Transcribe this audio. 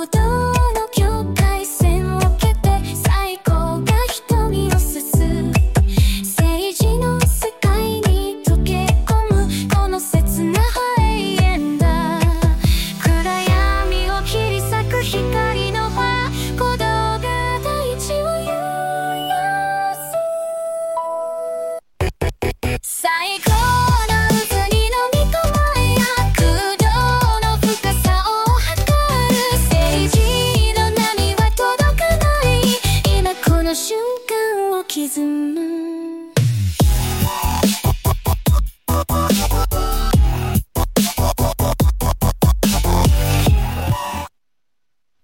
道の境界線を蹴って最高が瞳をすす政治の世界に溶け込むこの切な永遠だ。暗闇を切り裂く光の輪鼓動が大地を揺らす。最高の渦に飲み込まれや空洞の深さを測る政治の波は届かない今この瞬間を刻む